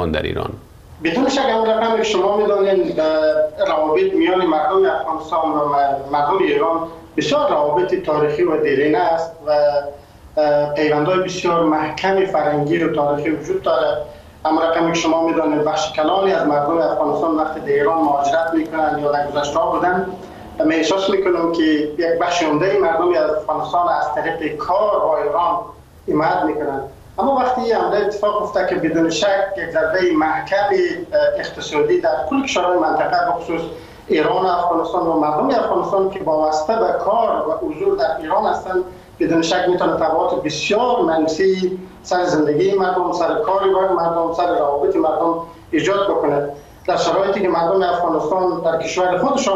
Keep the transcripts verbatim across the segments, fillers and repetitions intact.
افغان در ایران؟ بدون شک اون رقم که شما میدانید روابط میان مردم افغانستان و مردم ایران بسیار روابط تاریخی و دیرینه است و پیوندهای بسیار محکم فرهنگی و تاریخی وجود داره. اما رقمی که شما میدانید بخش کلانی از مردم افغانستان وقتی در ایران مهاجرت میکنن یا در گذشته بودن، من احساس میکنم که یک بخش عمده مردم از افغانستان از طریق کار و ایران حمایت میکنن. اما وقتی عمده اتفاق افتاد که بدون شک یک ضربه محکم اقتصادی در کل کشورهای منطقه بخصوص ایران و افغانستان و مردم افغانستان که وابسته به کار و حضور در ایران هستند، بدون شک میتونه تبعات بسیار منفی سر زندگی مردم، سر کار مردم، سر روابط مردم ایجاد بکنه. در شرایطی که مردم افغانستان در کشور خودشان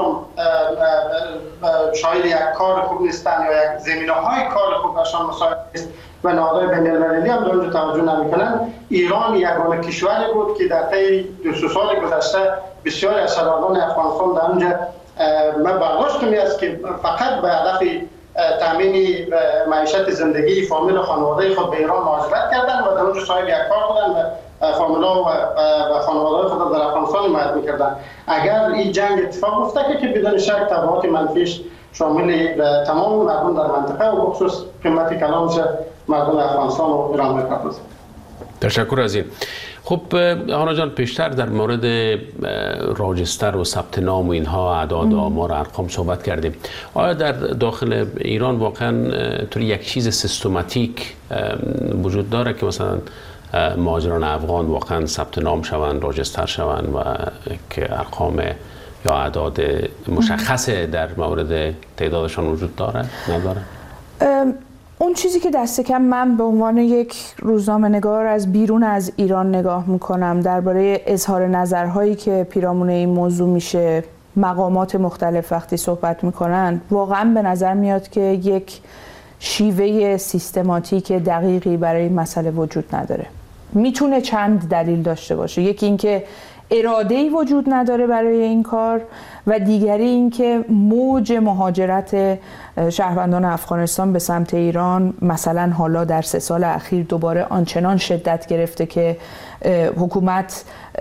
شاید یک کار خوب نیستند یا یک زمینه‌های کار خوب برشان مساعد است و نهادهای بین‌المللی هم در اونجا توجه نمی‌کنند، ایران یگانه کشوری بود که در طی دو سه سال گذشته بسیاری از شهروندان افغانستان در اونجا من برداشتم است که فقط به هدف تامین معیشت زندگی فامیل و خانواده خود به ایران مهاجرت کردند و در اونجا صاحب یک کار بودند و فامیلا و خانواده خود در افغانستان حمایت می‌کردند. اگر این جنگ اتفاق افتاد که بدون شک تبعات منفیش شامل تمام مردم در منطقه و بخصوص قیمت کلانش مردم افغانستان و ایران می‌پردازد. تشکر از این. خب هانا جان، پیشتر در مورد راجستر و ثبت نام و اینها اعداد و آمار و ارقام صحبت کردیم. آیا در داخل ایران واقعا طوری یک چیز سیستماتیک وجود داره که مثلا مهاجران افغان واقعا ثبت نام شوند، راجستر شوند و که ارقام یا اعداد مشخص در مورد تعدادشان وجود داره؟ نداره؟ اون چیزی که دست کم من به عنوان یک روزنامه‌نگار از بیرون از ایران نگاه میکنم درباره اظهار نظرهایی که پیرامون این موضوع میشه، مقامات مختلف وقتی صحبت میکنن، واقعا به نظر میاد که یک شیوه سیستماتیک دقیقی برای این مسئله وجود نداره. میتونه چند دلیل داشته باشه. یکی اینکه اراده‌ای وجود نداره برای این کار و دیگری اینکه موج مهاجرت شهروندان افغانستان به سمت ایران مثلا حالا در سه سال اخیر دوباره آنچنان شدت گرفته که حکومت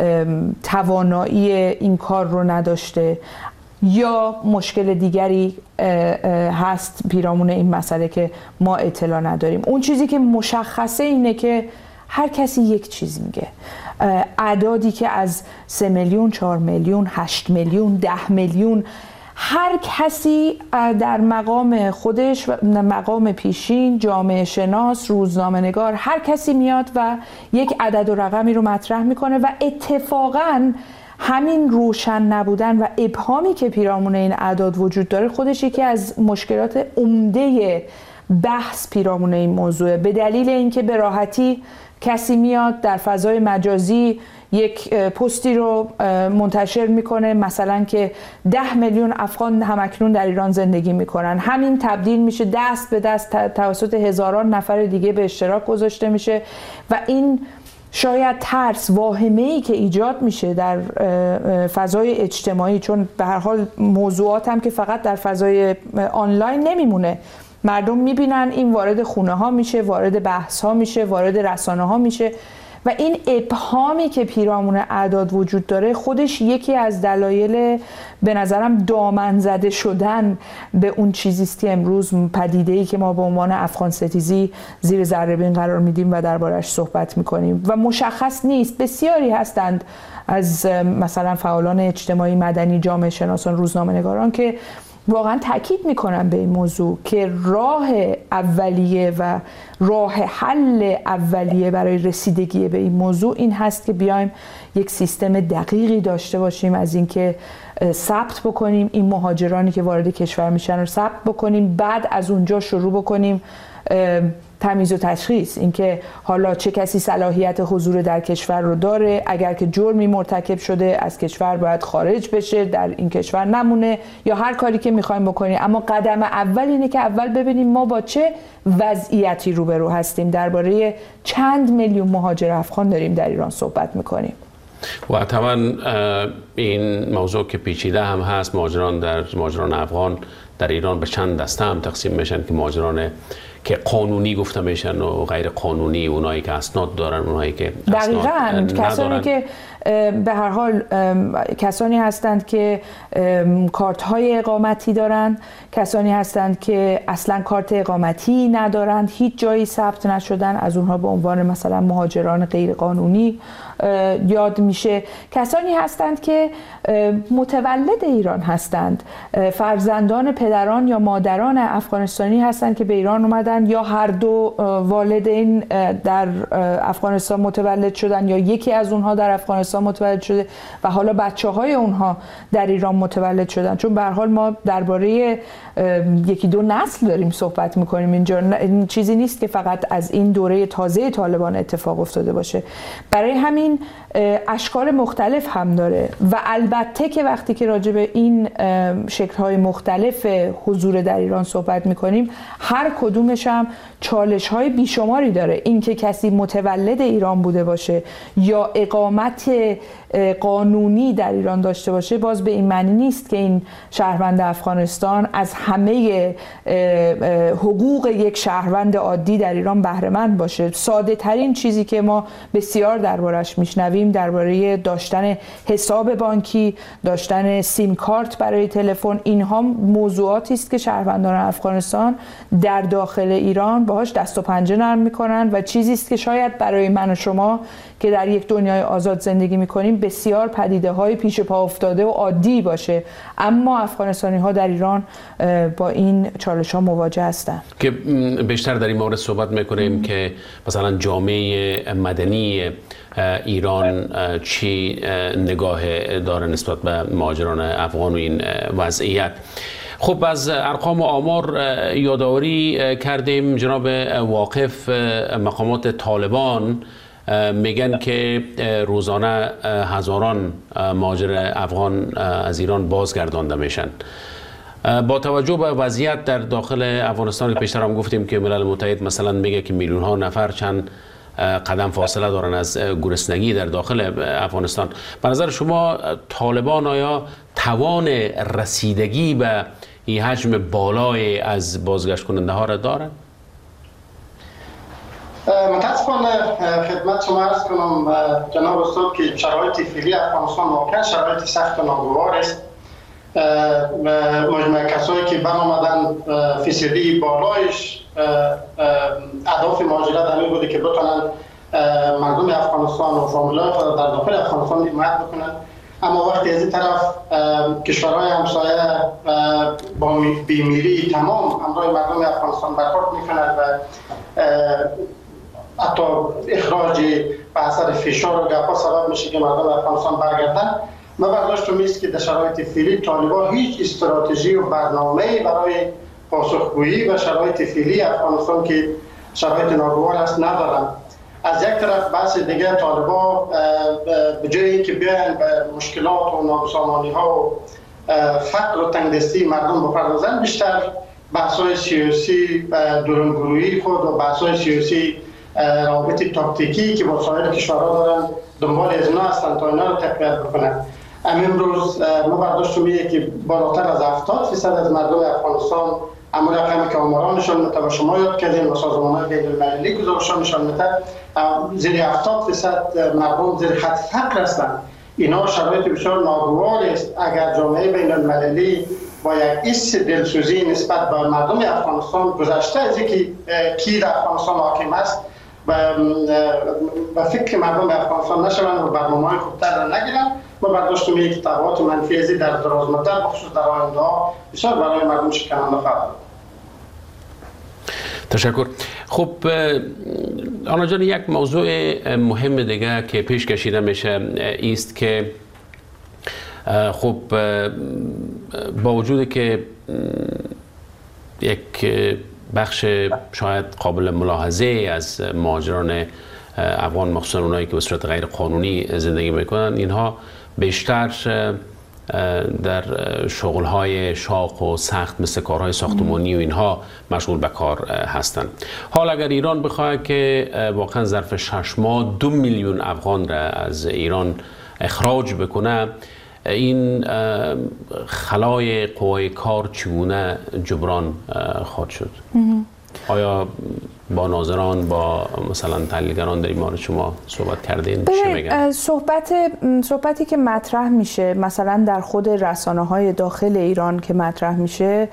توانایی این کار رو نداشته، یا مشکل دیگری هست پیرامون این مسئله که ما اطلاع نداریم. اون چیزی که مشخصه اینه که هر کسی یک چیز میگه. اعدادی که از سه میلیون، چهار میلیون، هشت میلیون، ده میلیون، هر کسی در مقام خودش، مقام پیشین، جامعه شناس، روزنامه نگار، هر کسی میاد و یک عدد و رقمی رو مطرح میکنه و اتفاقاً همین روشن نبودن و ابهامی که پیرامون این اعداد وجود داره خودش یکی از مشکلات عمده بحث پیرامون این موضوعه. به دلیل اینکه به راحتی کسی میاد در فضای مجازی یک پستی رو منتشر میکنه مثلا که ده میلیون افغان همکنون در ایران زندگی میکنن، همین تبدیل میشه دست به دست توسط هزاران نفر دیگه به اشتراک گذاشته میشه و این شاید ترس، واهمه‌ای که ایجاد میشه در فضای اجتماعی، چون به هر حال موضوعات هم که فقط در فضای آنلاین نمیمونه، مردم میبینن این وارد خونه ها میشه، وارد بحث ها میشه، وارد رسانه ها میشه و این ابهامی که پیرامون اعداد وجود داره خودش یکی از دلایل به نظرم دامن زده شدن به اون چیزیست که امروز پدیده‌ای که ما به عنوان افغان ستیزی زیر ذره بین قرار میدیم و دربارش صحبت میکنیم و مشخص نیست. بسیاری هستند از مثلا فعالان اجتماعی، مدنی، جامعه شناسان، روزنامه‌نگاران که واقعا تاکید میکنم به این موضوع که راه اولیه و راه حل اولیه برای رسیدگی به این موضوع این هست که بیایم یک سیستم دقیقی داشته باشیم از اینکه ثبت بکنیم این مهاجرانی که وارد کشور میشن رو ثبت بکنیم، بعد از اونجا شروع بکنیم تمیز و تشخیص، اینکه حالا چه کسی صلاحیت حضور در کشور رو داره، اگر که جرمی مرتکب شده از کشور باید خارج بشه، در این کشور نمونه، یا هر کاری که میخوایم بکنیم. اما قدم اول اینه که اول ببینیم ما با چه وضعیتی روبرو هستیم. درباره چند میلیون مهاجر افغان داریم در ایران صحبت میکنیم و طبعا این موضوع که پیچیده هم هست. مهاجران در مهاجران افغان در ایران به چند دسته هم تقسیم میشن که مهاجران که قانونی گفته میشن و غیر قانونی، اونایی که اسناد دارن، اونایی که دقیقاً کسانی که به هر حال کسانی هستند که کارت های اقامتی دارند، کسانی هستند که اصلا کارت اقامتی ندارند، هیچ جایی ثبت نشدن، از اونها به عنوان مثلا مهاجران غیر قانونی یاد میشه. کسانی هستند که متولد ایران هستند، فرزندان پدران یا مادران افغانستانی هستند که به ایران اومدن، یا هر دو والدین در افغانستان متولد شدن یا یکی از اونها در افغانستان متولد شده و حالا بچه های اونها در ایران متولد شدن. چون به هر حال ما درباره یکی دو نسل داریم صحبت میکنیم اینجا، این چیزی نیست که فقط از این دوره تازه طالبان اتفاق افتاده باشه. برای همین اشکال مختلف هم داره و البته که وقتی که راجع به این شکل‌های مختلف حضور در ایران صحبت میکنیم، هر کدومش هم چالش‌های بیشماری داره. این که کسی متولد ایران بوده باشه یا اقامت قانونی در ایران داشته باشه، باز به این معنی نیست که این شهروند افغانستان از همه حقوق یک شهروند عادی در ایران بهره مند باشه. ساده ترین چیزی که ما بسیار دربارش میشنویم درباره داشتن حساب بانکی، داشتن سیم کارت برای تلفن، اینها موضوعاتی است که شهروندان افغانستان در داخل ایران باهاش دست و پنجه نرم میکنن و چیزی است که شاید برای من و شما که در یک دنیای آزاد زندگی میکنیم بسیار پدیده های پیش پا افتاده و عادی باشه، اما افغانستانی ها در ایران با این چالش ها مواجه هستند. که بیشتر در این مورد صحبت میکنیم که مثلا جامعه مدنی ایران چی نگاه داره نسبت به مهاجران افغان و این وضعیت. خب از ارقام و آمار یادآوری کردیم. جناب واقف، مقامات طالبان میگن که روزانه هزاران مهاجر افغان از ایران بازگردانده میشن. با توجه به وضعیت در داخل افغانستان، پیشتر هم گفتیم که ملل متحد مثلا میگه که میلیون ها نفر چند قدم فاصله دارن از گرسنگی در داخل افغانستان. به نظر شما طالبان آیا توان رسیدگی به این حجم بالای از بازگشت کننده ها را دارن؟ متاسفانه خدمت شما عرض کنم جناب استاد که شرایط فعلی افغانستان واقعا شرایط سخت و ناگوار است. مجموعه کسایی که برآمدن فیصدی بالایش اهداف مهاجرت همین بوده که بتونن مردم افغانستان و فامیلای خود در داخل افغانستان حمایت بکنن، اما وقتی از این طرف کشورهای همسایه با بیمیری تمام همراه مردم افغانستان برخورد میکنند و حتی اخراج به اثر فشار و گپا سبب میشه که مردم افغانستان برگردن، من برداشتم است که در شرایط فعلی طالبان هیچ استراتژی و برنامه‌ای برای پاسخگویی و شرایط فعلی افغانستان که شرایط ناگوار است ندارند. از یک طرف بحث دیگه طالبان به جای اینکه بیاین به مشکلات و نابسامانی‌ها و فقر و تنگدستی مردم بپردازن، بیشتر بحث‌های سیاسی درونگرویی خود و بحث‌های سیاسی روابط تاکتیکی که با سایر کشورها دارن دنبال از اینا هستند تا اینا رو تقویت بکنن. امروز ما برداشت میگه که بالاتر از هفتاد درصد از مردم افغانستان، اما رقمی که آمارانشان میده و شما یاد کردین و سازمان‌های بین‌المللی گزارشانشان میده، زیر هفتاد درصد مردم زیر خط فقر هستند. اینا شرایط بسیار ناگوار است. اگر جامعه بین‌المللی با یک حس دلسوزی نسبت به مردم افغانستان گذشته از اینکه کی در افغانستان حاکم است و فکر مردم به افغانستان نشوند و برنامه‌های خوبتر را نگیرند، ما برداشت می‌کنیم که تبعات منفی ازی در دراز مدت بخصوص در آینده ها بسیار برای مردم شکننده خواهد. تشکر. خب آنا جان، یک موضوع مهم دیگه که پیش کشیده میشه است که خب با وجود که یک بخش شاید قابل ملاحظه از مهاجران افغان، مخصوصا اونایی که به صورت غیر قانونی زندگی میکنن، اینها بیشتر در شغل‌های شاق و سخت مثل کارهای ساختمانی و اینها مشغول به کار هستند. حال اگر ایران بخواد که واقعا ظرف شش ماه دو میلیون افغان را از ایران اخراج بکنه، این خلای قوای کار چگونه جبران خواهد شد؟ آیا با ناظران با مثلا تحلیلگران در این مورد شما صحبت کردین؟ چه میگن؟ صحبت صحبتی که مطرح میشه مثلا در خود رسانه‌های داخل ایران که مطرح میشه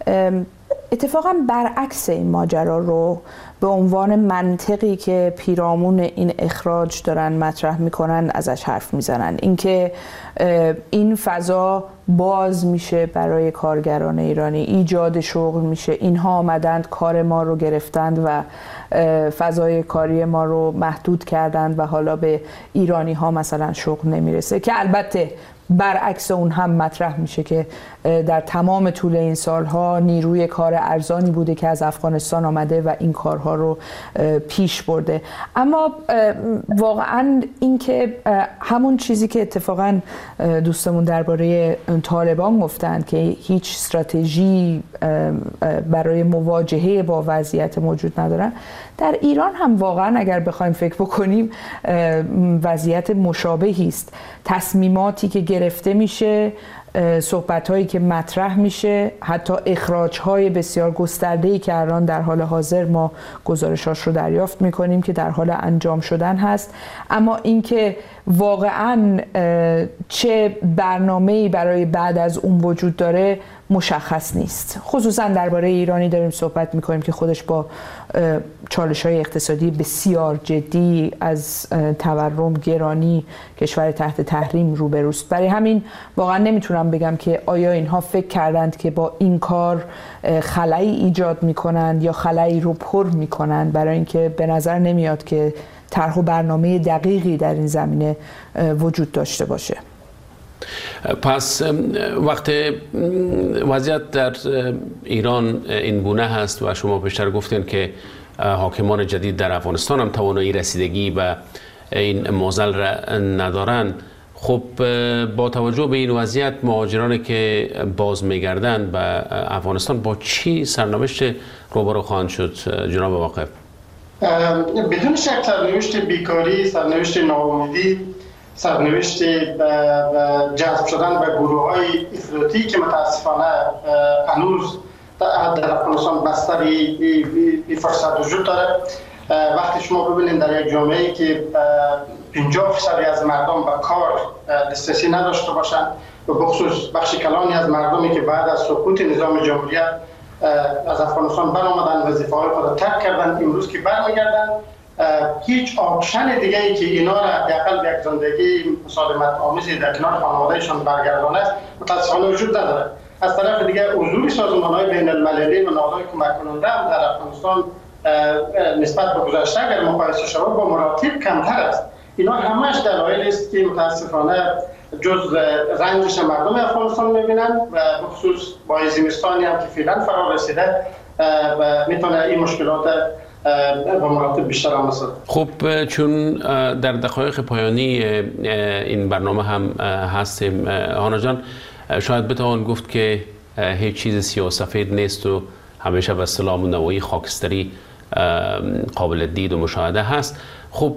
اتفاقا برعکس این ماجرا رو به عنوان منطقی که پیرامون این اخراج دارن مطرح میکنن ازش حرف میزنن. اینکه این فضا باز میشه برای کارگران ایرانی، ایجاد شغل میشه، اینها آمدند کار ما رو گرفتند و فضای کاری ما رو محدود کردند و حالا به ایرانی ها مثلا شغل نمیرسه، که البته برعکس اون هم مطرح میشه که در تمام طول این سالها نیروی کار ارزانی بوده که از افغانستان آمده و این کارها رو پیش برده. اما واقعا این که همون چیزی که اتفاقا دوستمون درباره طالبان گفتن که هیچ استراتژی برای مواجهه با وضعیت موجود ندارن، در ایران هم واقعا اگر بخوایم فکر بکنیم وضعیت مشابهی است. تصمیماتی که گرفته میشه، صحبت‌هایی که مطرح میشه، حتی اخراج‌های بسیار گسترده‌ای که الان در حال حاضر ما گزارشاش رو دریافت می‌کنیم که در حال انجام شدن هست، اما اینکه واقعاً چه برنامه‌ای برای بعد از اون وجود داره مشخص نیست. خصوصاً درباره ایرانی داریم صحبت می‌کنیم که خودش با چالش‌های اقتصادی بسیار جدی از تورم، گرانی، کشور تحت تحریم روبروست. برای همین واقعاً نمیتونم بگم که آیا اینها فکر کردند که با این کار خلایی ایجاد میکنند یا خلایی رو پر میکنند، برای اینکه به نظر نمیاد که طرح و برنامه دقیقی در این زمینه وجود داشته باشه. پس وقت وضعیت در ایران این گونه هست و شما پیشتر گفتین که حاکمان جدید در افغانستان هم توانایی رسیدگی به این معضل را ندارن، خب با توجه به این وضعیت مهاجرانی که باز میگردن به افغانستان با چی سرنوشت روبرو خواهند شد جناب واقف؟ بدون شک سرنوشت بیکاری، سرنوشت ناامیدی، سرنوشت جذب شدن به گروه‌های افراطی که متاسفانه هنوز در افغانستان بستر این فرصت وجود داره. وقتی شما ببینید در یک جامعه‌ای که پنجاه درصد از مردم به کار دسترسی نداشته باشند و بخصوص بخش کلانی از مردمی که بعد از سقوط نظام جمهوریت از افغانستان برآمدن، وظیفه‌های خود را ترک کردن، امروز که برمیگردن هیچ آپشن دیگه ای که اینا را حداقل به یک زندگی مسالمت آمیزی در کنار خانوادهشان برگردانه است متاسفانه وجود نداره. از طرف دیگه حضور سازمان‌های بین المللی و نهادهای کمک کننده هم در افغانستان نسبت به گذشته اگر مقایسه شود با مراتب کمتر است. اینا همش دلایلی است که متاسفانه جز رنجش مردم افغانستان می‌بینن و بخصوص با زمستانی هم که فعلا فرا رسیده و میتونه این مشکلات با مراتب بیشتر هم رسد. خب چون در دقایق پایانی این برنامه هم هستیم هانا جان، شاید بتوان گفت که هیچ چیز سیاه‌سفید نیست و همیشه به اصطلاح نوعی خاکستری قابل دید و مشاهده هست. خب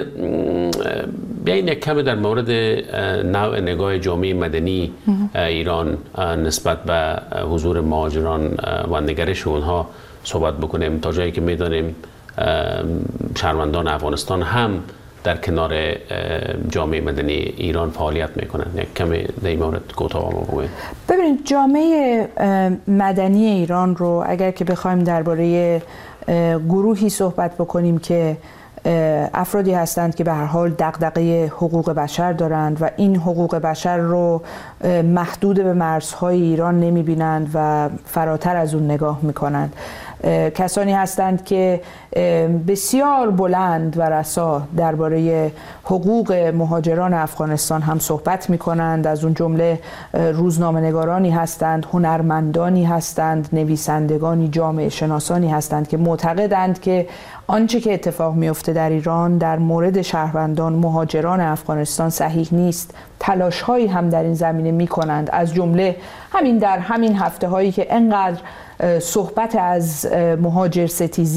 بیاین یک کمی در مورد نوع نگاه جامعه مدنی ایران نسبت به حضور مهاجران و نگرش اونها صحبت بکنیم، تا جایی که میدانیم شهروندان افغانستان هم در کنار جامعه مدنی ایران فعالیت میکنن. یک کمی در این مورد کوتاه بگویید. ببینید جامعه مدنی ایران رو اگر که بخوایم درباره گروهی صحبت بکنیم که افرادی هستند که به هر حال دغدغه حقوق بشر دارند و این حقوق بشر رو محدود به مرزهای ایران نمیبینند و فراتر از اون نگاه میکنند، کسانی هستند که بسیار بلند و رسا درباره حقوق مهاجران افغانستان هم صحبت می کنند. از اون جمله روزنامه‌نگارانی هستند، هنرمندانی هستند، نویسندگانی، جامعه شناسانی هستند که معتقدند که آنچه که اتفاق میفته در ایران در مورد شهروندان مهاجران افغانستان صحیح نیست. تلاش هایی هم در این زمینه می کنند، از جمله همین در همین هفته هایی که انقدر صحبت از مهاجر ستیزی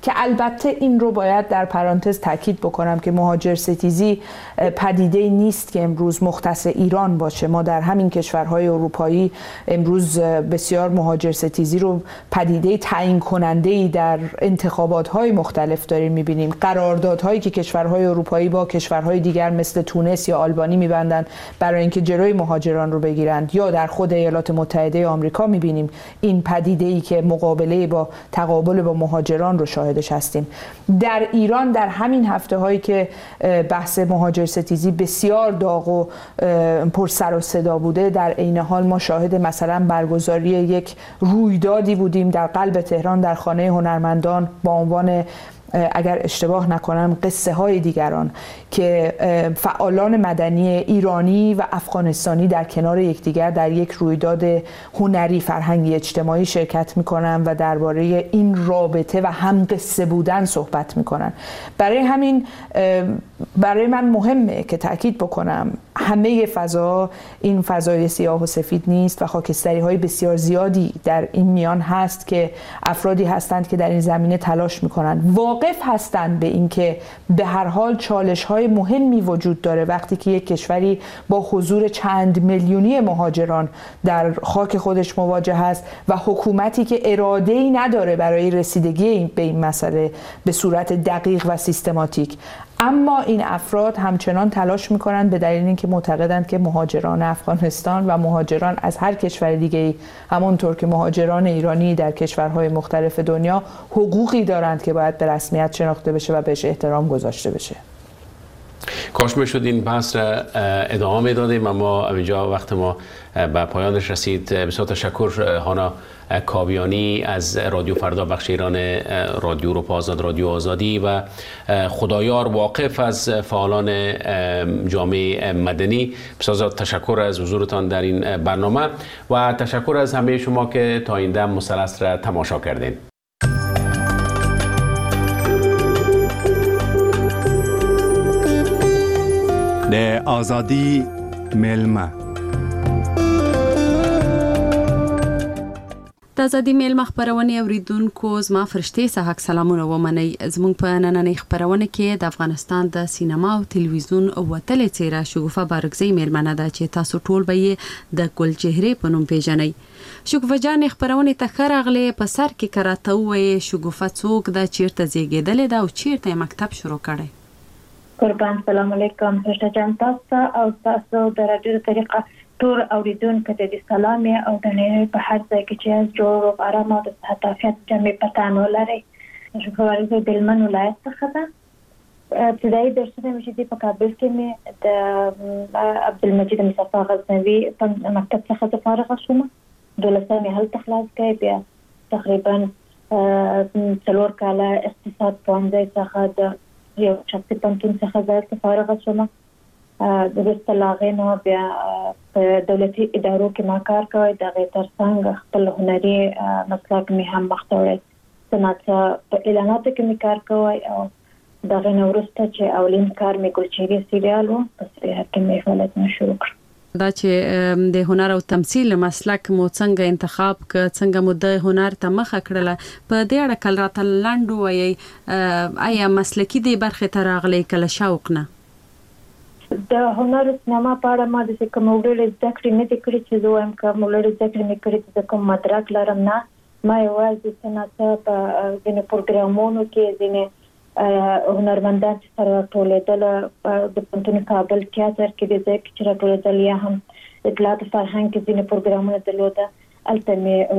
که البته این رو باید در پرانتز تاکید بکنم که مهاجر ستیزی پدیده نیست که امروز مختص ایران باشه. ما در همین کشورهای اروپایی امروز بسیار مهاجر ستیزی رو پدیده تعیین کننده‌ای در انتخابات‌های مختلف داریم می‌بینیم. قراردادهایی که کشورهای اروپایی با کشورهای دیگر مثل تونس یا آلبانی می‌بندند برای اینکه جلوی مهاجران رو بگیرند، یا در خود ایالات متحده آمریکا می‌بینیم این پدیده‌ای که مقابله با تقابل با مهاجران رو شاهدش هستیم. در ایران در همین هفته‌هایی که بحث مهاجر ستیزی بسیار داغ و پر سر و صدا بوده، در عین حال ما شاهد مثلا برگزاری یک رویدادی بودیم در قلب تهران در خانه هنرمندان با عنوان، اگر اشتباه نکنم، قصه های دیگران، که فعالان مدنی ایرانی و افغانستانی در کنار یکدیگر در یک رویداد هنری فرهنگی اجتماعی شرکت میکنن و درباره این رابطه و هم قصه بودن صحبت میکنن. برای همین برای من مهمه که تأکید بکنم همه فضا این فضای سیاه و سفید نیست و خاکستری های بسیار زیادی در این میان هست که افرادی هستند که در این زمینه تلاش میکنند. واقف هستند به این که به هر حال چالش های مهمی وجود داره وقتی که یک کشوری با حضور چند میلیونی مهاجران در خاک خودش مواجه هست و حکومتی که اراده‌ای نداره برای رسیدگی به این مسئله به صورت دقیق و سیستماتیک. اما این افراد همچنان تلاش میکنند به دلیل اینکه معتقدند که مهاجران افغانستان و مهاجران از هر کشور دیگه‌ای همونطور که مهاجران ایرانی در کشورهای مختلف دنیا حقوقی دارند که باید به رسمیت شناخته بشه و بهش احترام گذاشته بشه. کاش میشد این بحث را ادامه دادیم، اما اینجا وقت ما به پایانش رسید. بسیار تشکر هانا کاویانی از رادیو فردا بخش ایران رادیو اروپا آزاد، رادیو آزادی، و خدایار واقف از فعالان جامعه مدنی. بسیار تشکر از حضورتان در این برنامه و تشکر از همه شما که تا این دم مثلث را تماشا کردین. د آزادی میلمه د ازادي میلمه خبرونه اوریدونکو زما فرشتي صحاک سلامونه ومني. زموږ په نننۍ خبرونه کې د افغانستان د سینما او تلویزیون وتلې څیره شګوفه بارګزۍ میلمنه ده چې تاسو ټول به یې د ګلچهره په نوم پیژنئ. شګوفه جان خبرونه ته خرغله په سر کې کراته وې شګوفه څوک د چیرته زیږیدلې ده او چیرته مکتب شروع کړي؟ قربان سلام علیکم فرشته جان، تاسو او تاسو د رادیو طریقه ټول اوریدونکو ته د سلام او د نړۍ په هر ځای کې چې جوړ او آرام او د صحت عافیت جمع پتان ولري. شکر د هلمند ولایت څخه ده. ابتدایي درسونه مې چې په کابل کې مې د عبدالمجید مصطفی غزنوي په مکتب څخه فارغه شوم. دولسمه مې هلته خلاص کړې. بیا تقریبا څلور کاله اقتصاد پوهنځي څخه د یو شخصي پوهنتون څخه ځای فارغه شوم. د وروسته له هغې نه بیا په دولتي ادارو کې ما کار کوی. د هغې تر څنګ خپل هنري مسلک مې هم مخته وړی. صنعت په اعلاناتو کې مې کار کوی او د هغې نه وروسته چې اولین کار مې ګلچهرې سریال و، په سریال کې مې فعالیتونه شروع کړ. دا چې د هنر او تمثیل مسلک مو څنګه انتخاب ک څنګه مو د هنر ته مخه کړله په دې اړه کله راته لنډ وایي آیا مسلکي دې برخې ته راغلی کله شوق نه؟ د هنر سینما په اړه ما د کوم وړل زده کړې نه دي کړې چې زه وایم کوم وړل زده کړې مې کړې چې کوم مدرک لرم نه. ما یوازې صنعت په ځینې پروګرامونو کې ځینې هنرمندان چې سره راټولېدل د پوهنتون کابل تیاتر کې د ځای کې چې راټولېدل یا هم اطلاعات فرهنګ کې ځینې پروګرامونه درلوده، هلته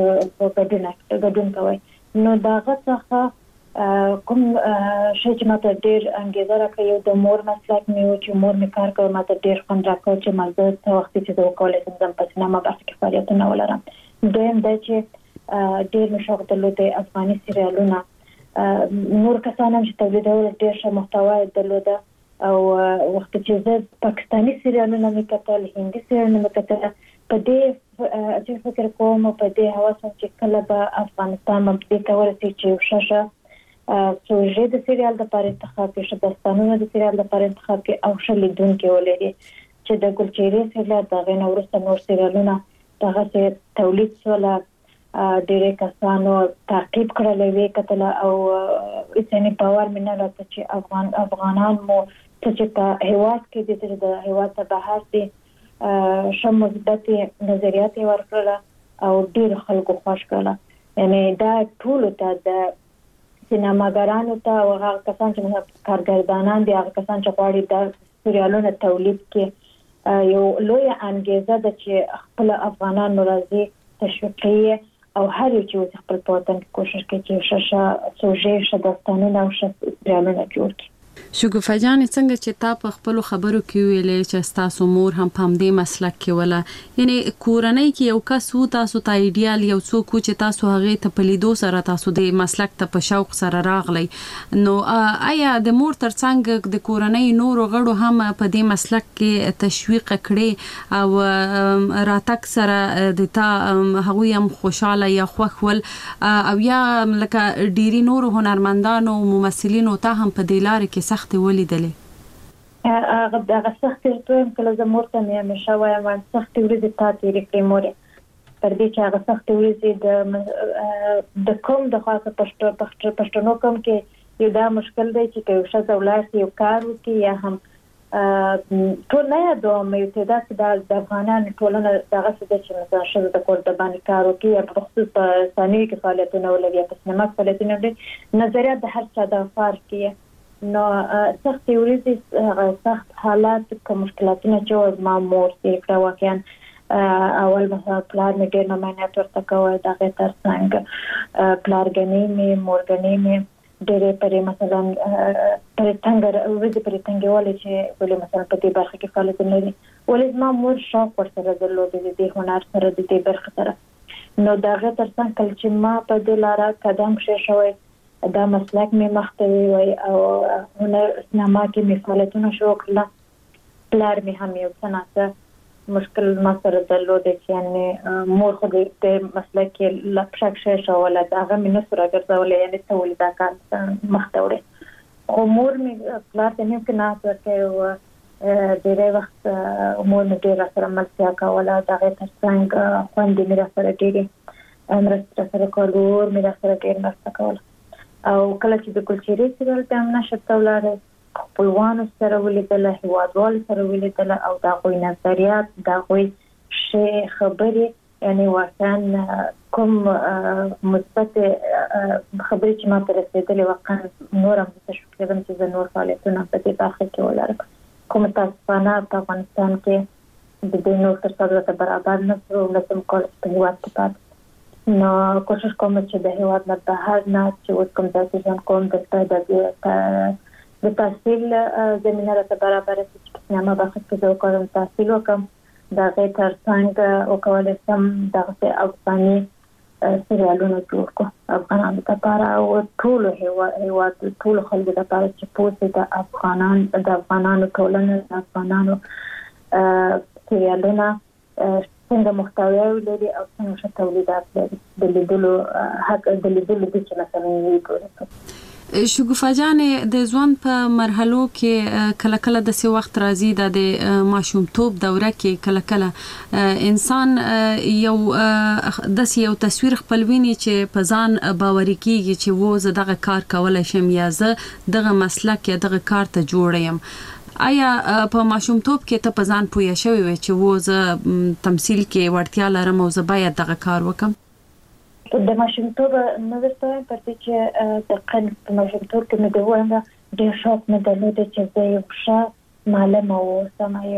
مې ګډون کوی. نو د هغه څخه کوم شی چې ماته ډېر انګېزه راکړه یو د مور مسلک مې و چې مور مې کار کوي، ماته ډېر خوند راکړ چې ما زه څه وخت چې زه وکولی شم زه په سینما برخه کې فعالیتونه ولرم. دویم دا چې ډېر مې شوق درلود افغاني سریالونه. نور کسان هم چې تولیدول ډېر ښه محتوا یې درلوده او وخت چې زه پاکستاني سریالونه مې کتل، هندي سریالونه مې کتل، په دې چې فکر کوم په دې هوس چې کله به افغانستان باندې ته ورسېږي چې یو ښه ښه سوژه د سریال د لپاره انتخاب کړي، ښه داستانونه د سریال لپاره انتخاب کړي او ښه لیدونکي ولري. چې د ګلچهرې سریال د هغې نه وروسته نور سریالونه دغسې تولید شول ډېر کسانو تعقیب کړل وی کتل او اسنی باور مینه راته چې افغان افغانان مو چې په هیواد کې د هیواد ته بهر دي شم مثبت نظریات ورکړل او ډېر خلکو خوښ کړل یعنی دا ټول ته د سینماګرانو ته او هغه کسان چې کارګردانان دي هغه کسان چې غواړي د سریالونو تولید کې یو لوی انګیزه ده چې خپل افغانان راځي تشویقي او هر یو چې خپل په وطن کې کوشش کوي چې شاشه سوژې شه داستانونه او شه سریالونه جوړ کړي. شګوفه جان څنګه چې تا په خپل خبرو کې ویلې چې تاسو مور هم په دې مسلک کې ولا یعنی کورنۍ کې یو کس وو تاسو ته ایډیال یو څوک چې تاسو هغه ته په لیدو سره تاسو د مسلک ته په شوق سره راغلی نو آیا د مور ترڅنګ د کورنۍ نور غړو هم په دې مسلک کې تشویق کړي او راتک سره د تا هغه هم خوشاله یا خوښول او یا لکه ډيري نور هنرمندانو او ممثلینو ته هم په دې لار کې سخت ولیدلې هغه دغه سخت ورته کله زموږ ته مې همیشه وایم سخت ورته تا تیرې کړې مور پر دې چې هغه سخت ورته د د کوم د خاصه پښتو پښتنو کوم کې یو دا مشکل دی چې یو شخص ولر یو کار وکي یا هم ټول نه دوه مې ته دا د افغانان ټولنه دغه څه چې مثلا شته د کور د باندې کار وکي یا په خصوص په ثانوي کې فعالیتونه ولري په سینما فعالیتونه ولري نظریات د هر څه د فرق کې نو سخت ورته سخت حالات کوم مشکلاتونه چې ما مور یې کړه واقعا اول مثلا پلان مې ډېر نه معنی ورته کوي دا غي تر څنګه پلان غني مې مور غني مې ډېر پرې مثلا پر څنګه ورته پر څنګه ولې چې ولې مثلا په دې برخه کې فعالیت نه لري ولې ما مور شوق ورسره درلود دې هنر سره دې برخه سره نو دا غي تر څنګه چې ما په دې لار قدم شه شوی دا مسلک می مختوي وي او هنر سینما کې می فعالیتونه شو کړل پلار می هم یو څنګه مشکل مسله درلود چې یعنی مور خو دې مسلک کې لپشک شې شو ولا هغه می نو سره ګرځولې یعنی ته ولې دا کار مختوري او مور می پلار ته نه کنا ورته و ډېر وخت مور می ډېر سره ملتیا کوله دا غي تر څنګه خوندې می سره ډېر امر سره کول می سره ډېر مرسته کوله او کله چې د کلچري سره تم نشته ولاره خپلوان سره ولیدل هوادوال سره ولیدل او دا غوي نظریات دا غوي شي خبرې یعنی واقعا کوم مثبت خبرې چې ما ته رسیدلې واقعا نورم تشکر کوم چې نور فعالیتونه په دې برخه کې ولر کوم تاسو نه په افغانستان کې د دې نور سره سره برابر نه پرو لسم کول په هیواد کې نو کوشش کوم چې د هیواد نه بهر نه چې اوس کوم ځای کوم د د تحصیل زمينه راته برابر چې نه ما به څه کوم تحصیل وکم دا غي تر څنګه او کولای سم دغه افغاني سریالونه جوړ کو افغانانو لپاره او ټول هیواد ټول خلکو لپاره چې پوسټ د افغانان د افغانانو ټولنه د افغانانو سریالونه څنګه محتوی لري او څنګه تولیدات لري د لیدلو حق د لیدلو د چې مثلا وی شګوفه جان د ځوان په مرحلو کې کله کله د سی وخت راځي د ماشومتوب دوره کې کله کله انسان یو د یو تصویر خپلویني چې په ځان باوري کیږي چې و زه دغه کار کولای شم یا زه دغه مسلک یا دغه کار ته جوړ یم آیا په ماشومتوب کې ته په ځان پوهه شوې وې چې و زه تمثيل کې ورتیا لرم او زه باید دغه کار وکم د ماشومتوب نو ورته پرته چې د قن په ماشومتوب کې مې د وانه د شوق مې درلود چې زه یو ښه معلم او سم یو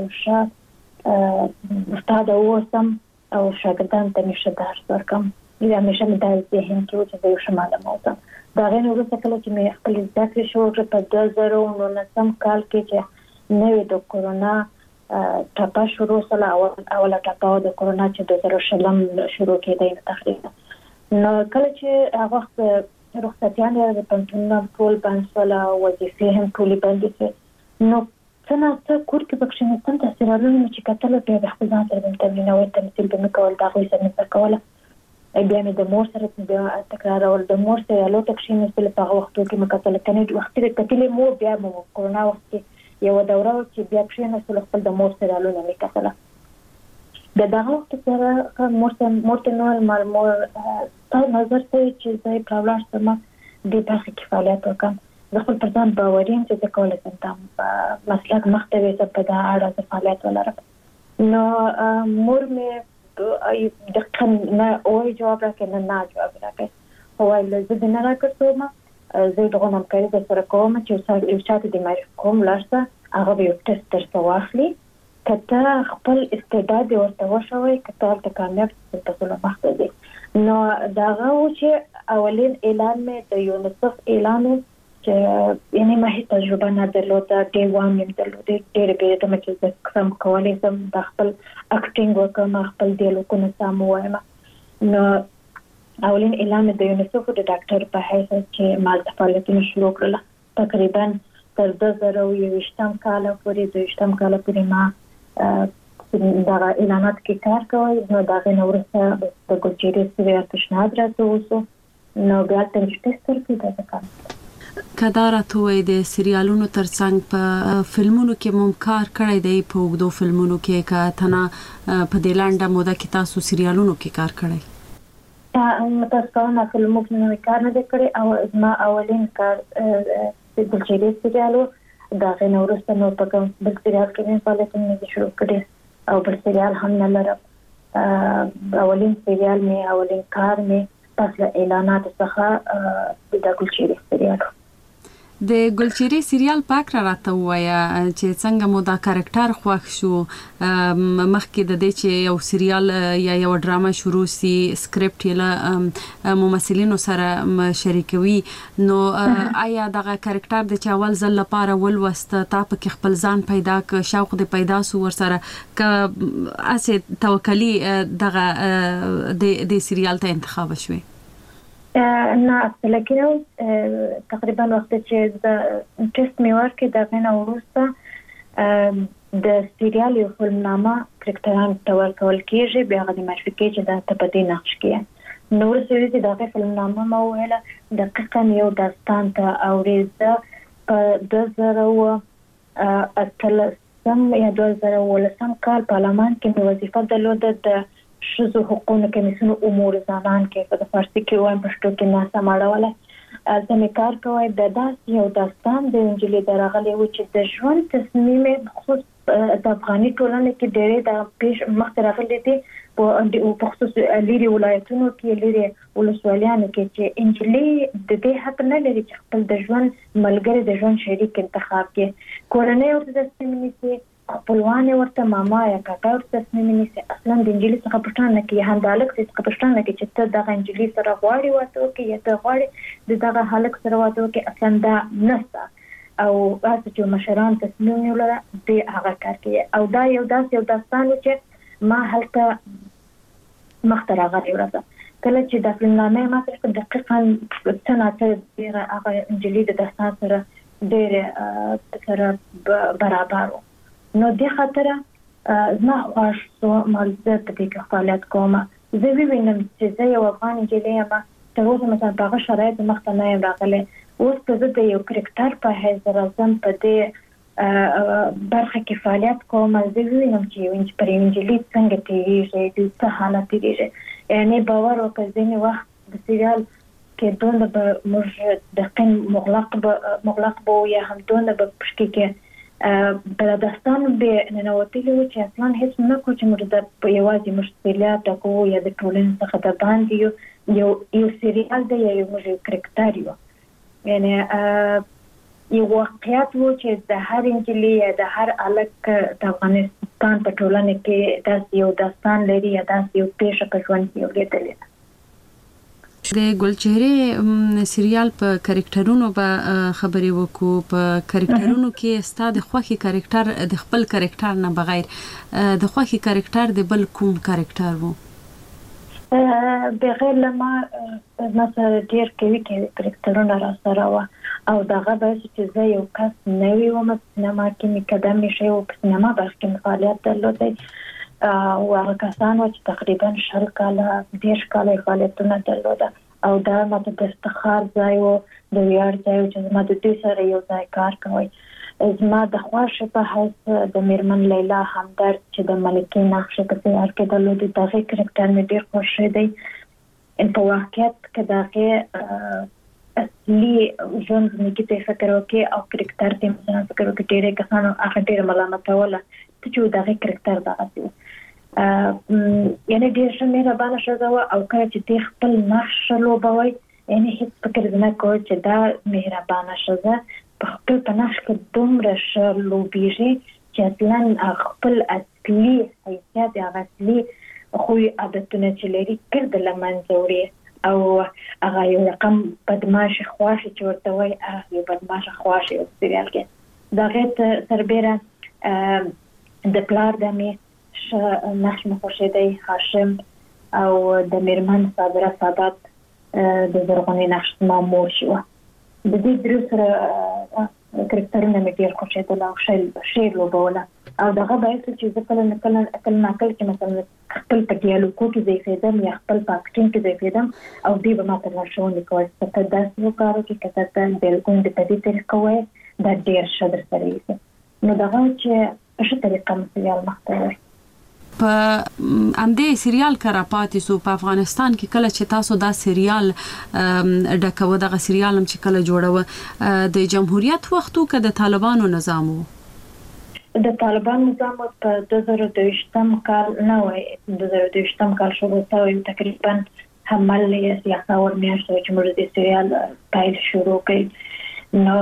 ښه استاد او سم او شاګردان ته نشه درس ورکم یا مې شمه د ذهن کې چې یو ښه معلم اوسم دا غیر وروسته کله چې مې خپل زده کړې شو په دوه زره او نهم کال کې چې نوې د کورونا ټاپا شروع سره او اوله ټاپا د کورونا چې د زره شلم شروع کېدای تقریبا نو کله چې هغه وخت رخصتیان د پنځونه ټول باندې ولا وظیفې هم ټول باندې نو څنګه څه کور کې پکښې نه تم تاثیرونه چې کتل په د خپل ځان سره تمرین او تمثيل به کول دا غوښتل نه کوله بیا مې د مور سره د تکرار او د مور سره له تکشین سره په وختو کې مکتل کنه وخت کې کتلې مور بیا مو کورونا وخت یو دوره چې بیا پښې نه سره خپل د مور سره له نه کتل د دغه وخت سره مرته مرته نو مر تاسو نظر ته چې زه په لاس سم د برخه کې فعالیت وکم زه خپل پر ځان باوریم چې د کولای شم تم مسلک محتوی ته په دا اړه فعالیت ولرم نو مور مې د کنه او جواب راکړ نه جواب راکړ هو لږ د نه راکړم زه دغه همکاري د سره کوم چې یو چاته د معرفي کوم لاسته هغه به یو ټیسټ تر واخلي کته خپل استعداد ورته وشوي کته ته کامیاب په ټول وخت دی نو داغه چې اولین اعلان مې د یونیسف اعلان چې یعنی ما هیڅ تجربه نه درلوده ډي وان مې درلوده ډېر به ته مې چې کوم کولای سم د خپل اکټینګ وکم خپل ډیالوګونه سم وایم نو اولین اعلان د یونیسف د ډاکټر په حیث چې مال فعالیتونه شروع کړل تقریبا تر دوه زره یوویشتم کال پورې د یوویشتم کال پورې ما دا اعلانات کې کار کوي نو دا غو ورسره د ګلچيري سریال پیشنهاد راځو وسو نو بیا ته ټیسټر کې دا کار کدا راته د سریالونو ترڅنګ په فلمونو کې مم کار کړی دی په وګړو فلمونو کې کا تنا په دلانډه موده کې تاسو سریالونو کې کار کړی متاسفانه فلمونو کې کار نه کړی او ما اولین کار د ګلچيري سریالو دا غو ورسره نو په کوم بل سریال کې فعالیتونه شروع کړی او بل سریال هم نه لرم اولین سریال مې اولین کار مې پس له اعلانات څخه د ګلچيري سریال د ګلچيري سریال پاک را راته وایا چې څنګه مو دا کریکټر خوښ شو مخکې د دې چې یو سریال یا یو ډراما شروع سي سکرپټ یې له ممثلینو سره شریکوي نو آیا دغه کریکټر د چاول زل لپاره ولوست تا په خپل ځان پیدا ک شوق د پیدا سو ور سره ک اسه توکلی دغه د سریال ته انتخاب شوی نه لکه تقریبا وخت چې د ټیسټ میوار کې د غنا ورسته د سریال یو فلم نامه کریکټران تور کول کېږي بیا د معرفي کې چې د تبدی نقش کې نو ورسره چې د فلم نامه مو ویله دقیقاً یو داستان ته اورېده په دوه زره اتلسم یا دوه زره ولسم کال پارلمان کې وظیفه درلوده د شذو حقوقو کمیسیون امور زنان کې په فارسی کې وایم پښتو کې نه سماړواله زمي کار کوي د داس یو داستان د انجلي درغلي و چې د ژوند تصمیم خصوص د افغاني ټولنې کې ډېر د پیش مخ راغلي دي په خصوص لري ولایتونو کې لري ولسوالیانو کې چې انجلي د دې حق نه لري چې خپل د ژوند ملګری د ژوند شریک انتخاب کړي کورنۍ ورته تصمیم نیسي خپلوان ورته ماما یا کاکا ورته تصمیم نیسي اصلا د انجلي څخه پښتنه کې هندالک څخه پښتنه کې چې ته د انجلي سره غواړي وته کې یا ته غواړي د دغه حالک سره وته کې اصلا دا نسته او تاسو چې مشران تصمیم نیولره د هغه کار کوي او دا یو داس یو داستان چې ما هلته مختره غوړي ورته کله چې د فلمنامه ما څخه دقیقاً څنګه ته د هغه انجلي د داستان سره ډېر سره برابر نو د خاطر زما خوښ سو مالزه په دې کې فعالیت کوم زه وینم چې زه یو افغان انجلۍ یم تر اوسه مثلا په هغه شرایط مخته نه یم راغلی اوس که زه د یو کرکټر په حیث راځم په دې برخه کې فعالیت کوم زه وینم چې یو پر انجلۍ څنګه تیریږي د څه حالت تیریږي یعنی باور وکړئ ځینې وخت د سریال کې دونه به موږ دقیق مغلق به مغلق به یا هم دونه به پشکې کې بل داستان به ننوتلی و چې اصلا هیڅ نه کو چې موږ د یوازې مشکلات کو یا د ټولنې څخه د باندې یو یو سریال دی یا یو موږ کرکټر یو یعنی یو واقعیت و چې د هر انجلۍ یا د هر الک د افغانستان په ټولنه کې داس یو داستان لري یا داس یو پیښه په ژوند کې ولیدل د ګلچهره سریال په کریکټرونو به خبري وکړو په کریکټرونو کې ستاسو خوخي کریکټر د خپل کریکټر نه بغیر د خوخي کریکټر د بل کوم کریکټر وو بغیر لما مثلا ډیر کوي کې کریکټرونه را سره وا او دغه به چې زه یو کس نوی وم سینما کې مقدم شي او په سینما باندې فعالیت درلوده او هغه کسان چې تقریبا شل کاله دیش کاله فعالیتونه درلوده او دا ماته د افتخار ځای او د ویاړ ځای چې زما د دې سره یو ځای کار کوي زما د خواشه په حیث د میرمن لیلا همدرد چې د ملکې نقشه په سیار کې درلود دغه کرکټر مې ډیر خوښ دی. ان په واقعیت کې دغه اصلي ژوند زندگی ته فکر وکړي او کرکټر ته مثلا فکر وکړي ډیره کسانو هغه ډیره ملامت ولا چې دغه کرکټر دغه یعنی ډیر ښه مهربانه ښځه وه او کله چې دې خپل نقش لوبوي یعنی هیڅ فکر نه کوي چې دا مهربانه ښځه په خپل په نقش کې دومره ښه لوبېږي چې اصلا خپل اصلي حیثیت یا اصلي خوی عادتونه چې لري ټول د له منځه وړي او هغه یو رقم بدمعاش خواښې چې ورته وایي هغه یو بدمعاش خواښې یو سریال کې د هغې سربیره د پلار د مې نقش مې خوښېدی هاشم او د میرمن صابره سادات د زرغونې نقش زما مور چې وه. د دې درو سره کرکټرونه مې ډېر خوښېدل او ښه لوبوله او دغه باعث چې زه کله نه کله کله ناکله چې مثلا خپل په ډیالوګو کې ضعیفېدم یا خپل په اکټینګ کې ضعیفېدم او دوی به ماته لارښوونې کول چې ته داسې وکړه چې که ته بالکل د په دې طریقه وایې دا ډېر ښه در سره ایږي نو دغه چې په ښه طریقه مې سریال مخته وړي. په امدې سریال کرا پاتې سو په افغانستان کې کله چې تاسو دا سریال ډکو دغه سریال هم چې کله جوړو د جمهوریت وختو کې د طالبانو نظام وو د طالبان نظام په دوه زره دویشتم کال نه وای دوه زره دویشتم کال شروع شوی تقریبا حمل یې سیاسي ورمیاشت چې موږ د سریال پایل شروع کړ نو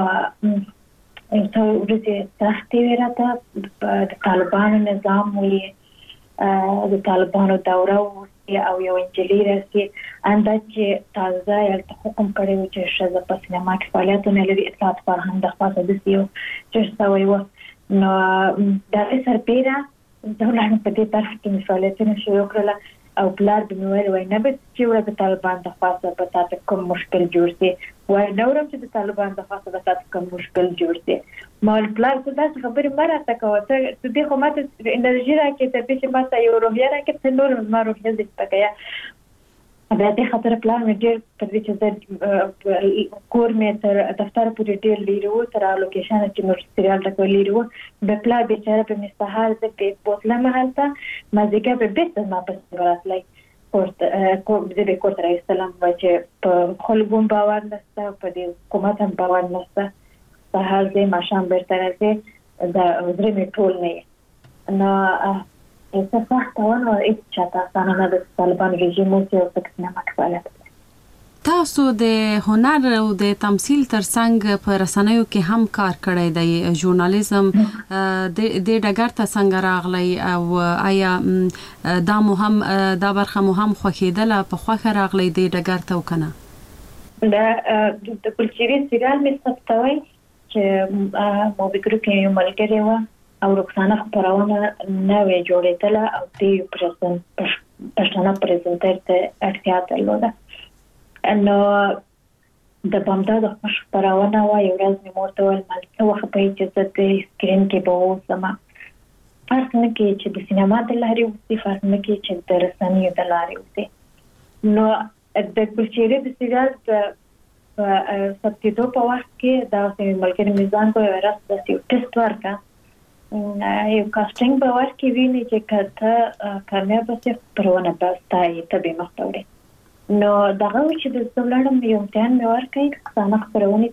یو ورته تختی ورته د طالبانو نظام وی د طالبانو دوره او یو انجلی راځي انده چې تازه یو حکم کړی و چې شزه په سینما کې فعالیتونه لري اطلاعات فرهنګ د خاصه د سیو چې سوي و نو دا سرپیرا دولت په دې طرف کې فعالیتونه شروع کړل او پلار د نوول وای نه به چې ورته د طالبان د خاصه په تاسو کوم مشکل جوړ شي وای نو ورم چې د طالبان د خاصه په تاسو کوم مشکل جوړ شي مال پلار څه داسې خبرې مره تا کوته ته دې خو ماته انرژي راکې ته چې ماته یو روحیه راکې ته نور ما روحیه دې پکې بیا دې خاطر پلان مې ډېر تر دې چې کور مې تر دفتر پورې ډېر لیرو تر لوکیشن چې موږ سریال راکو لیرو به پلان بیچاره په مستحال دې په بوتله محلته مازیګه به بیت ما په وراتلای کوټ کوم دې کوټ راځلم چې په خلګون باور نشته په دې حکومت هم باور نشته په هر ځای ماشام بیرته راځي دا درې می ټول نه نو څه وخت ونه ایت چاته څنګه د طالبان رژیم او په سینما کې فعالیت تاسو د هنر او د تمثيل ترڅنګ په رسنیو کې هم کار کړی دی ژورنالیزم د د ډګر ته څنګه راغلی او آیا دا مهم دا برخه مهم خوښیدله په خوخه راغلی د ډګر ته وکنه دا د کلچري سریال مې ثبتوي چې مو بګرو کې یو ملګری و او رخصانه خبرونه نوې جوړېدله او دې پرزنت پښتنه پریزنټر ته اړتیا درلوده نو د بامداد خبرونه وایي ورځ مې مرته ول مالته وخت په چې د سکرین کې به وسما فرق نه کې چې د سینما د لارې وسی فرق نه کې چې د رسنیو د لارې وسی نو د کلچري د سریال د سبتیدو په وخت کې دا چې ملګری میزان کوی ورځ د یو ټیسټ ورکا یو کاستینګ به ورکې ویني چې کته کامیاب شي پرونه پاستای ته به مختوري نو دغه چې د څلورم یو امتحان مې ورکړ څنګه خبرونه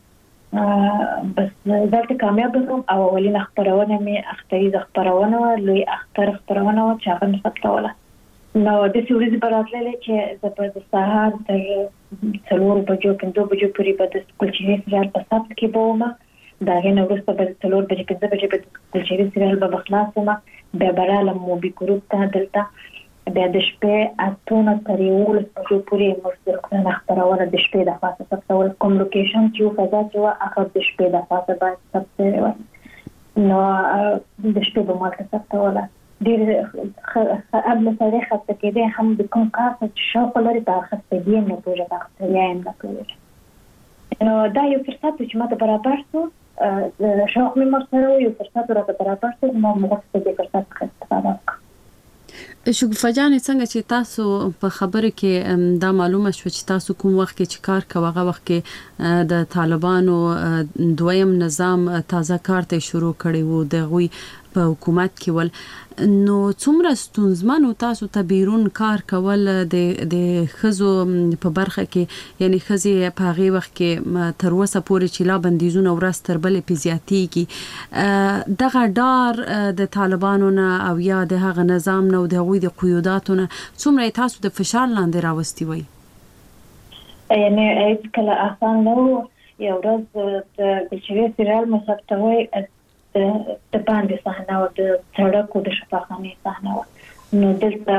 ده بس دا کامیاب شوم او اولین خبرونه مې اختری خبرونه لوی اختر خبرونه او چې هغه ثبتوله نو د سوري براتلې چې د سهار تر څلور بجو پنځه بجو پورې په د کلچري سریال په سبت کې بومه دا غنه ورسته په څلور بجې پنځه بجې په کلچري سریال به خلاصمه بیا براله مو به ګروپ ته دلته بیا د شپې اتونه تر یو بجو پورې موږ د خبرونه د شپې د خاصه ثبتول کوم لوکیشن چې فضا چې هغه د شپې د خاصه باید ثبتول نو د شپې به مالته ثبتول ډیر قبل تاریخ ته کې هم د کوم کار چې شاو لري د خستګي نه پوهه د اختیاریم نه کوي نو دا یو فرصت چې ماته برابر شو شوق مې مرسته یو فرصت راته برابر شو نو موږ څه دې فرصت استفاده شګوفه جان څنګه چې تاسو په خبره کې دا معلومه شو چې تاسو کوم وخت کې چې کار کوي هغه وخت کې د طالبانو دویم نظام تازه کار ته شروع کړی وو د غوي په حکومت کې ول نو څومره ستونزمن او تاسو ته بیرون کار کول د د خزو په برخه کې یعنی خزي په هغه وخت کې تر اوسه پورې چې لا بندیزونه ورځ تر بلې په زیاتیږي دغه ډار د طالبانو نه او یا د هغه نظام نه او د غوي د قیوداتو نه څومره تاسو د فشار لاندې راوستي وي یعنی هیڅ کله آسان نه یو ورځ د بشري سریال مسابقوي د باندې صحنه او د سړک او د شفاخانه صحنه نو دلته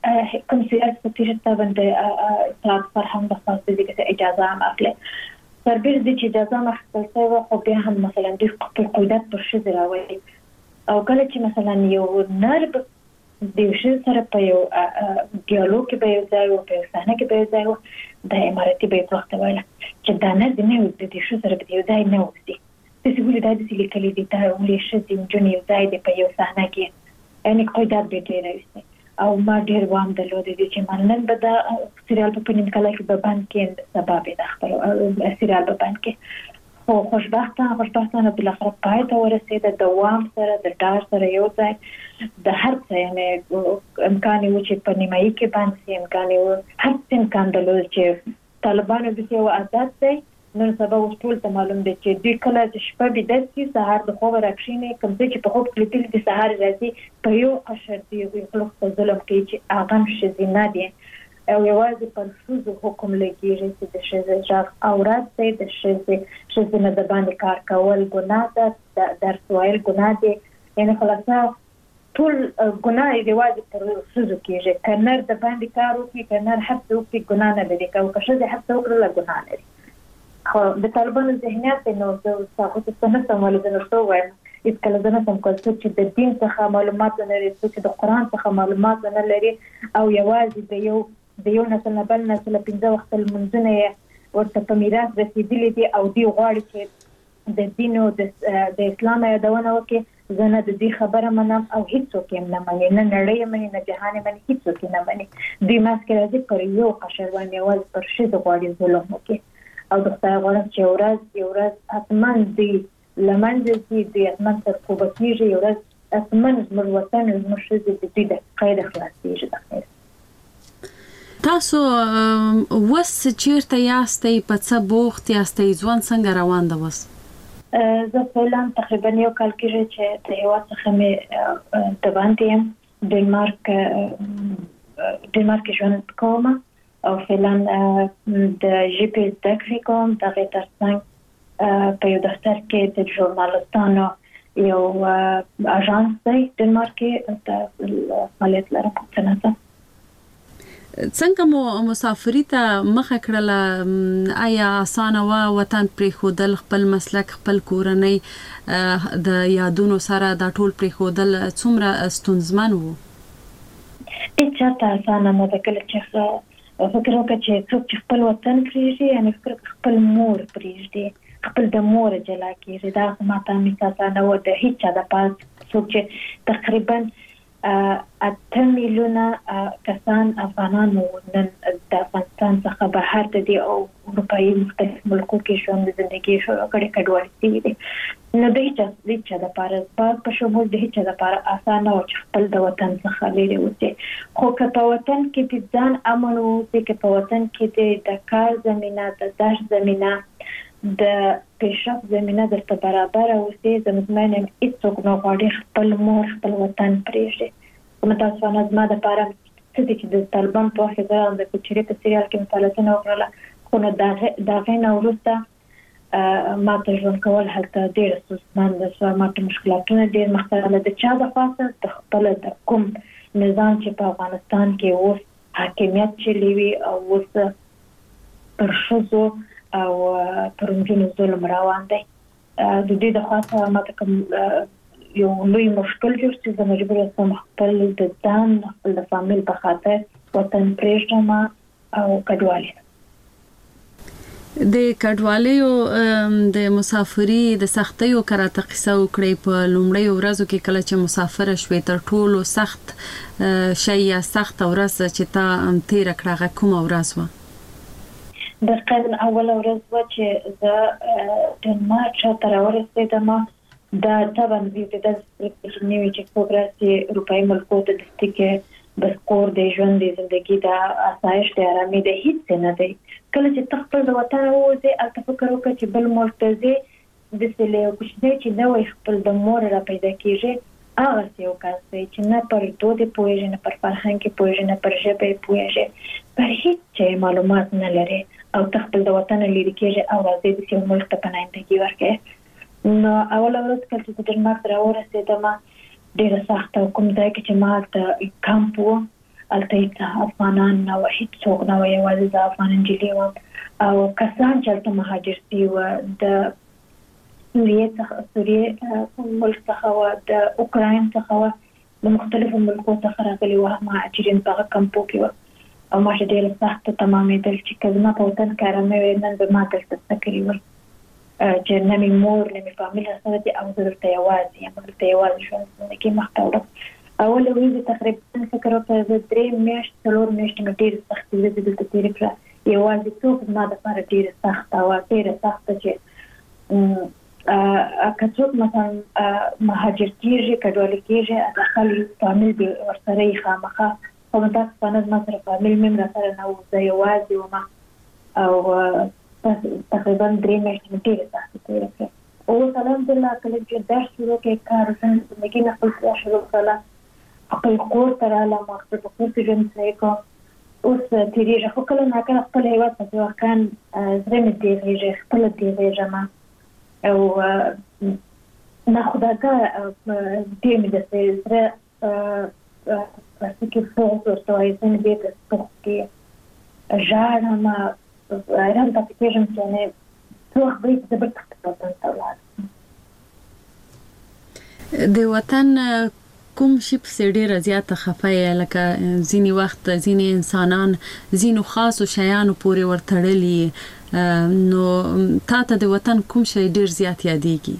کوم سیاست په تیر ته باندې اطلاع فرهنګ د خاصه دي چې اجازه هم اخلي تربیر دي چې اجازه مخکې شوی خو بیا هم مثلا د خپل قیودات پر شي دراوي او کله چې مثلا یو نرب د شي سره په یو ډیالوګ کې به یو ځای او په صحنه کې به یو ځای د اماراتي به پروسته وایي چې دا نه د نه د شي سره به یو ځای نه وځي د سیګولې د دې لیکلي دي ته ولې شې د جونی ځای د په یو صحنه کې یعنی قیودات به ډېر وي او ما ډېر وام درلود چې منن به دا سریال په پنځم کال کې به باندې کې سبب د خبرو سریال په باندې کې خو خوشبختانه خوشبختانه بل اخر پای ته ورسېد د دوام سره د ډار سره یو ځای د هر څه یعنی امکان یو چې په نیمایي کې باندې امکان یو هر څه امکان درلود چې طالبانو د یو عادت دی نن سبا اوس ټول ته معلوم دي چې د کله چې شپه به د سي سهار د خوب راکښینه کوم چې په خوب کې تل د سهار راځي په یو قشر دی یو خلک په ظلم کې چې اغم شزینه دي او یوازې په فوزو حکم لګیږي چې د شزه ځاګ اورات دی د شزه شزینه د باندې کار کول ګناه ده در سوال ګناه دي یعنی خلاصه ټول ګناه دی یوازې پر فوزو کېږي کنر د باندې کار وکړي کنر حتی وکړي ګناه نه لري او که شزه حتی وکړي ګناه لري خو د طالبانو ذهنیت نو د تاسو څه نه سمول د نشو وایم هیڅ کله نه سم کول چې د دین څخه معلومات نه لري چې د قران څخه معلومات نه لري او یوازې د یو د یو نسل نه بل نسل پنځه وخت المنځنه ورته په میراث رسیدلې دي او دی غواړي چې د دین او د اسلام یادونه وکړي زنه د دې خبره منم او هیڅوک یې نه مني نه نړۍ مني نه جهان مني هیڅوک نه مني د ماسک راځي پر یو قشر باندې یوازې پر شي د غواړي ظلم وکړي او د خدای غوړم چې ورځ یو ورځ اتمن دی لمنځ دي د اتمن تر کوبه کېږي یو ورځ اتمن زموږ وطن زموږ شې د دې د قید خلاصېږي د خیر تاسو وس چیرته یاستئ په څه بوخت یاستئ ځوان څنګه روان ده وس زه فعلا تقریبا یو کال کېږي چې د هېواد څخه مې د باندې یم ډنمارک ډنمارک ژوند کوم او فعلا د جی پی زده کړې کوم دغه ترڅنګ په یو دفتر کې د ژورنالستانو یو اژانس دی ډنمارک کې د فعالیت لرم څنګه څنګه مو مسافری ته مخه کړله آیا اسانه وا وطن پرې خودل خپل مسلک خپل کورنۍ د یادونو سره د ټول پرې خودل څومره ستونزمن وو هیڅ چاته اسانه نه ده کله چې فکر وکړه چې څوک چې خپل وطن پرېږدي یعنی فکر خپل مور پرېږدي خپل د مور جلا کېږي دا ماته مثال نه و د هیڅ چا د پاس څوک چې تقریبا اته میلیونه کسان افغانان نن د افغانستان څخه بهر دي او اروپایي مختلف ملکو کې ژوند زندگی شروع کړي کډوالي دي نو د هیڅ د هیڅ د لپاره په شمول د هیڅ د لپاره اسانه او خپل د وطن څخه لري اوسه خو که په وطن کې د ځان امن او چې په وطن کې د کار زمينه د داش زمينه د پیشرفت زمينه د برابر او چې د مزمنه هیڅوک نه غواړي خپل مور خپل وطن پرېږدي کوم تاسو نه زما د لپاره چې د طالبان په وخت کې د کوچري په سریال کې مطالعه وکړه خو نو دا دا غینه ورسته ما ته ژوند کول هلته ډېر ستونزمن ده سو ما ته مشکلاتونه ډېر مختلف د چا د خاصه د خپل د کوم نظام چې په افغانستان کې اوس حاکمیت چلی وي او اوس پر شوزو او پرونجونو ظلم روان دی د دې د خاصه ما ته کوم یو لوی مشکل جوړ چې د مجبور اسم خپل د ځان خپل د فامیل په خاطر وطن پرېږدم او کډوالي د کډوالیو د مسافری د سختیو کراته قصه وکړي په لومړی ورځو کې کله چې مسافر شوې تر ټولو سخت شي یا سخت ورځ چې تا تیر کړه کوم ورځ و؟ د قبل اول ورځ و چې زه د مارچ تر ورسېدم دا طبعا د داسې نیوي چې پروګراسي روپای ملکو ته د ستګه بس کور د ژوند د ژوندۍ د اسایش د آرامي د هیڅ نه دی. کله چې تخپل د وطن وځي البته فکر وکړي چې بل مرتضی د سلیو کوچنی چې نو خپل د مور را پیدا کیږي هغه یو کس دی چې نه پر دوه پوهیږي نه پر فرهنګ پوهیږي نه پر ژبه پوهیږي پر هیڅ معلومات نه لري او تخپل د وطن لري کیږي او راځي د سیمه ملک ته پناهندګي ورکړي. نو اول ورځ کله چې د ډنمارک را ورسېدم ډېر سخت کوم ځای کې چې ما ته کمپ و البته افغانان نه و هیڅ څوک نه و یوازې د افغان نجلۍ و او کسان چې مهاجر دي و د سوریې څخه سوریې ملک څخه و د اوکراین څخه و د مختلفو ملکو څخه راغلي و مهاجرین په کمپو کې و او ما چې ډېر سخت تمامېدل چې کله ما په وطن کې آرامه نن به ما دلته سکري و چې نه مې مور نه مې فامیل سره دي او زه دلته یوازې یم دلته یوازې ژوند کې مخته وړم. اول ورځ تقریبا فکر وکړم زه درې میاشتې څلور میاشتې مې ډېرې سختې ورځې دلته تېرې کړه یوازې څوک زما دپاره ډېره سخته وه ډېره سخته چې که څوک مثلا مهاجر کېږي کډوالي کېږي د خپل فامیل به ورسره یې خامخا خو داسې پانه زما سره فامیل مې هم راسره نه و زه یوازې وم او تقریبا درې میاشتې مې ډېرې سختې تېرې کړې. اوس الحمدلله کله چې درس شروع کړې کار زندګي نه خپل کار شروع کړله خپل کور ته رالم خپل په کور کې ژوند صحیح کړم اوس تېرېږي خو کله ناکله خپل هېواد پسې واقعا زړه مې تېرېږي خپله تېرېږم او ناخودآګاه ډېر مې داسې زړه پسې کې فوق ورته وایي زه مې ډېر سخت کې ژاړم ایران ته کېږم چې نه څو خبرې چې زه بېرته خپل وطن ته ولاړم. د وطن کوم شي پسې ډېره زیاته خفه یې لکه ځینې وخت ځینې انسانان ځینو خاصو شیانو پورې ورتړلي نو تا ته د وطن کوم شی ډېر زیات یادېږي؟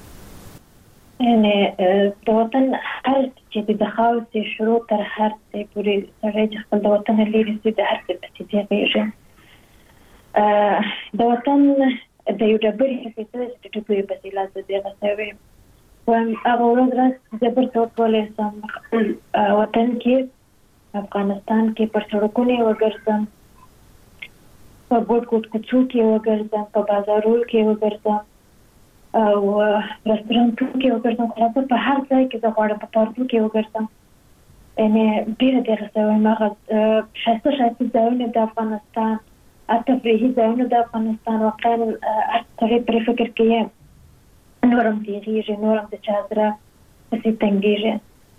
یعنې د وطن هر چې د خاصې شروع تر هر څه پورې سړی چې خپل د وطن لرې سي د هر څه پسې تېرېږي. د وطن د یو ډبرې حفظه چې د ټوپې په سیلا څه دی غسوي وایم هغه ورځ راځي چې بر څوک ولې سم خپل وطن کې افغانستان کې پر سړکونو وګرځم په ګوټ ګوټ کوڅو کې وګرځم په بازارونو کې وګرځم او رستورانتونو کې وګرځم خلاصه په هر ځای کې زه غواړم په پارکونو کې وګرځم یعنې ډېره ډېره غسوي هغه ښایسته ښایسته ځایونه د افغانستان التفریحي ځایونه د افغانستان واقعا سړی پرې فکر کوي نورم تېرېږي نورم د چا زړه پسې تنګېږي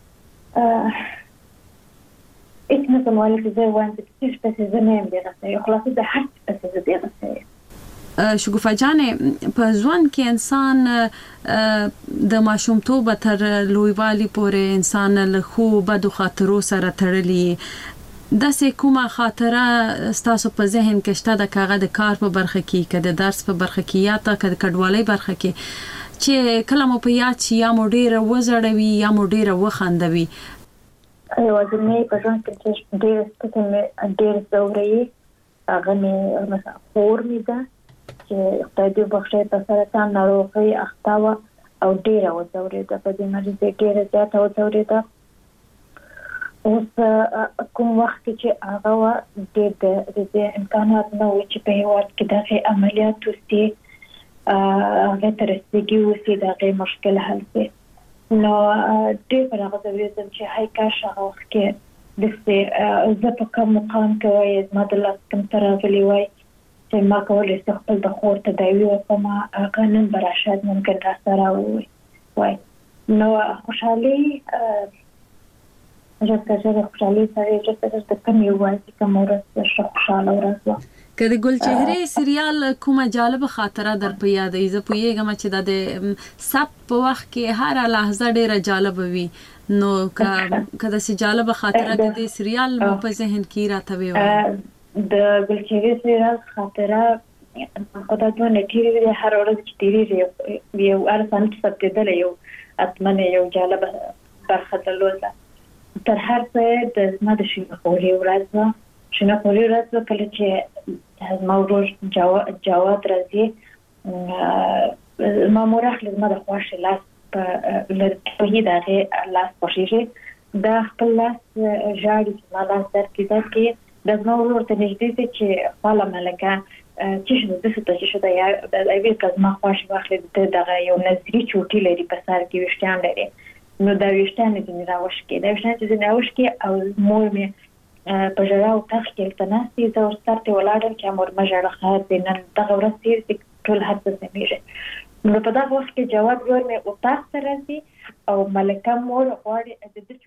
هېڅ نه شم ویلی چې زه وایم چې څه شي پسې زه نه یم بېغه سوې خلاصه د هر څه پسې زه بېغه سوې. شګوفه جانې په ژوند کې انسان د ماشومتوبه تر لویوالي پورې انسان له ښو بدو خاطرو سره تړلی داسې کومه خاطره ستاسو په ذهن کې شته د هغه د کار په برخه کې که د درس په برخه کې یا ته که د کډوالۍ برخه کې چې کله مو په یاد شي یا مو ډېره وزړوي یا مو ډېره وخندوي؟ یوازینۍ په ژوند کې چې ډېره سپکه مې ډېر ځوروي هغه مې مثلا خور مې ده چې خدای دې وبخښي په سرطان ناروغۍ اخته وه او ډېره وځورېده په دې مریضۍ ډېره زیاته وځورېده. اوس کوم وخت کې چې هغه وه ډېر د دې امکانات نه وو چې په هېواد کې دغې عملیات وسي هغې ته رسېدګي وسي د هغې مشکل حل شي نو ډېر پر هغه ځورېدم چې هی کاش هغه وخت کې داسې زه په کوم مقام کې وای زما د لاس کوم ته راغلی وای چې ما کولی شم خپل د خور تداوي وکړم هغه نن به راشد ممکن راسره وای نو خوشحالي ژر ژر خوشحالي سره ژر ژر د کوم یو وای چې کوم ورځ ښه خوشحاله ورځ وه. که د ګلچهرې سریال کومه جالبه خاطره در په یادوي؟ زه پوهېږم چې دا د ثبت په وخت کې هره لحظه ډېره جالبه وي نو که داسې جالبه خاطره د دې سریال مو په ذهن کې راته وي؟ د ګلچهرې سریال خاطره قدرتونه ډیره هر ورځ چې تیریږي یو ارسان څه یو اتمنه یو جالب برخه درلوده. تر هر څه د زما د شینه خوري ورځ شینه خوري ورځ کله چې زما ورور جواد راځي ما مورخ لزما د خوښ لاس په لري دغه لاس خوشیږي دا خپل لاس جاړي چې ما لاس درکې درکې د زما ورور ته نږدې چې خاله ملکه چې د څه ته چې دا د ایوي کزما خوښ واخلې دغه یو نظری چوټي لري په سر کې وشتان لري نو دا وشتان دې راوښ کې دا وشتان دې راوښ کې او مور مې په جراو تخ کې تناسي زو ستارته ولاړم چې مور مجره خاص دې نن دغه ورځ تیر ټول حد څه میږي نو په دا وخت کې جواب ور مې او تاسو راځي او ملکه مور غواړي د